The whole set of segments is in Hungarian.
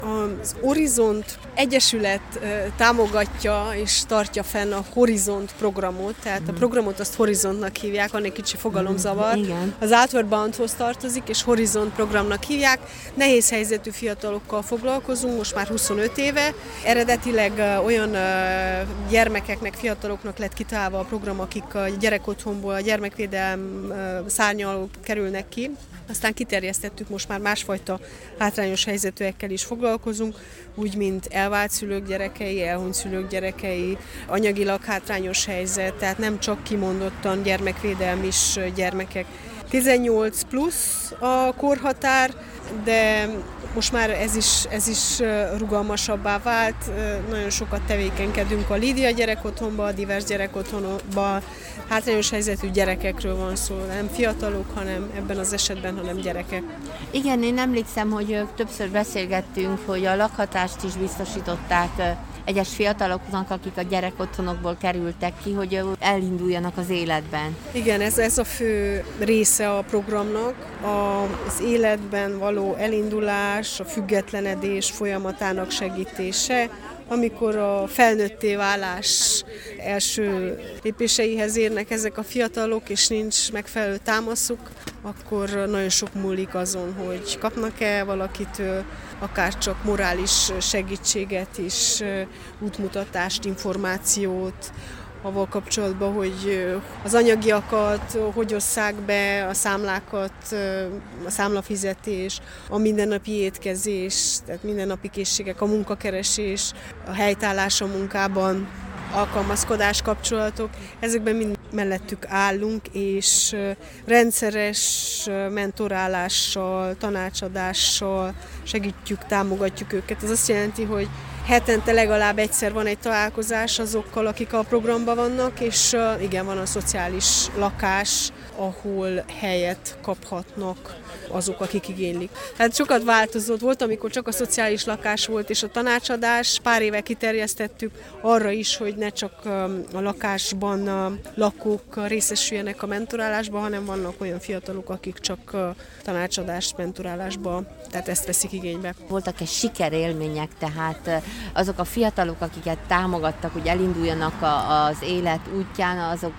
Az Horizont Egyesület támogatja és tartja fenn a Horizont programot, tehát a programot azt Horizontnak hívják, van egy kicsi fogalomzavar. Igen. Az Outward Boundhoz tartozik, és Horizont programnak hívják. Nehéz helyzetű fiatalokkal foglalkozunk, most már 25 éve. Eredetileg olyan gyermekeknek, fiataloknak lett kitalálva a program, akik a gyerekotthonból, a gyermekvédelem szárnyal kerülnek ki. Aztán kiterjesztettük, most már másfajta hátrányos helyzetűekkel is foglalkozunk, úgy, mint elvált szülők gyerekei, elhunyt szülők gyerekei, anyagilag hátrányos helyzet, tehát nem csak kimondottan gyermekvédelmis gyermekek. 18 plusz a korhatár, de most már ez is rugalmasabbá vált, nagyon sokat tevékenykedünk a Lídia gyerekotthonban, a Divers gyerekotthonban, hátrányos helyzetű gyerekekről van szó, nem fiatalok, hanem ebben az esetben, hanem gyerekek. Igen, én emlékszem, hogy többször beszélgettünk, hogy a lakhatást is biztosították egyes fiataloknak, akik a gyerekotthonokból kerültek ki, hogy elinduljanak az életben. Igen, ez a fő része a programnak, az életben való elindulás, a függetlenedés folyamatának segítése, amikor a felnőtté válás első lépéseihez érnek ezek a fiatalok, és nincs megfelelő támaszuk, akkor nagyon sok múlik azon, hogy kapnak-e valakitől, akár csak morális segítséget is, útmutatást, információt, avval kapcsolatban, hogy az anyagiakat hogy osszák be, a számlákat, a számlafizetés, a mindennapi étkezés, tehát mindennapi készségek, a munkakeresés, a helytállás a munkában, alkalmazkodás, kapcsolatok, ezekben mind mellettük állunk, és rendszeres mentorálással, tanácsadással segítjük, támogatjuk őket. Ez azt jelenti, hogy hetente legalább egyszer van egy találkozás azokkal, akik a programban vannak, és igen, van a szociális lakás, ahol helyet kaphatnak azok, akik igénylik. Tehát sokat változott. Volt, amikor csak a szociális lakás volt, és a tanácsadás, pár éve kiterjesztettük arra is, hogy ne csak a lakásban lakók részesüljenek a mentorálásban, hanem vannak olyan fiatalok, akik csak tanácsadást, mentorálásba, tehát ezt veszik igénybe. Voltak-e sikerélmények, tehát azok a fiatalok, akiket támogattak, hogy elinduljanak az élet útján, azok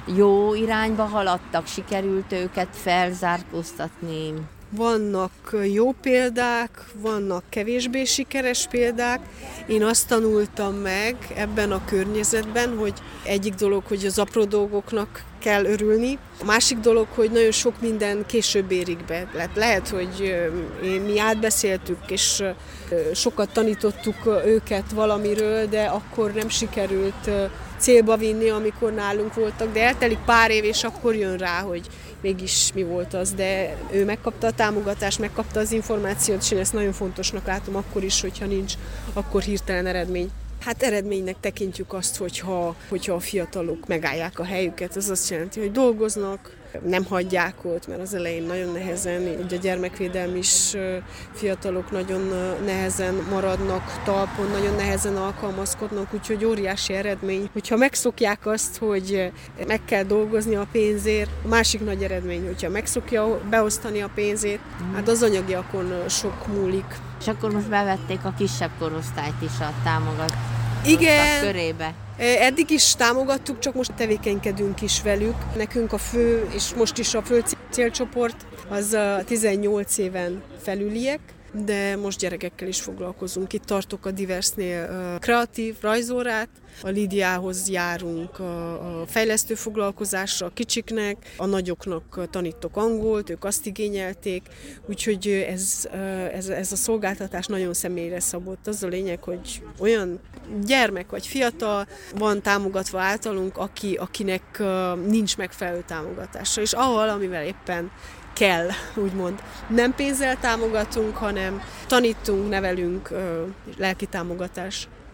jó irányba haladtak, sikerült őket felzárkóztatni? Vannak jó példák, vannak kevésbé sikeres példák. Én azt tanultam meg ebben a környezetben, hogy egyik dolog, hogy az apró dolgoknak kell örülni. A másik dolog, hogy nagyon sok minden később érik be. Lehet, hogy mi átbeszéltük, és sokat tanítottuk őket valamiről, de akkor nem sikerült célba vinni, amikor nálunk voltak, de eltelik pár év, és akkor jön rá, hogy mégis mi volt az, de ő megkapta a támogatást, megkapta az információt, és én ezt nagyon fontosnak látom akkor is, hogyha nincs, akkor hirtelen eredmény. Hát eredménynek tekintjük azt, hogyha a fiatalok megállják a helyüket, az azt jelenti, hogy dolgoznak, nem hagyják ott, mert az elején nagyon nehezen, ugye a gyermekvédelmi is fiatalok nagyon nehezen maradnak talpon, nagyon nehezen alkalmazkodnak, úgyhogy óriási eredmény. Hogyha megszokják azt, hogy meg kell dolgozni a pénzért, a másik nagy eredmény, hogyha megszokja beosztani a pénzét, hát az anyagiakon sok múlik. És akkor most bevették a kisebb korosztályt is a támogatások körébe. Eddig is támogattuk, csak most tevékenykedünk is velük. Nekünk a fő, és most is a fő célcsoport, az a 18 éven felüliek, de most gyerekekkel is foglalkozunk. Itt tartok a Diversnél kreatív rajzórát, a Lídiához járunk a fejlesztő foglalkozásra a kicsiknek, a nagyoknak tanítok angolt, ők azt igényelték, úgyhogy ez a szolgáltatás nagyon személyre szabott. Az a lényeg, hogy olyan gyermek vagy fiatal van támogatva általunk, akinek nincs megfelelő támogatása, és ahol amivel éppen kell, úgymond. Nem pénzzel támogatunk, hanem tanítunk, nevelünk, lelki támogatás.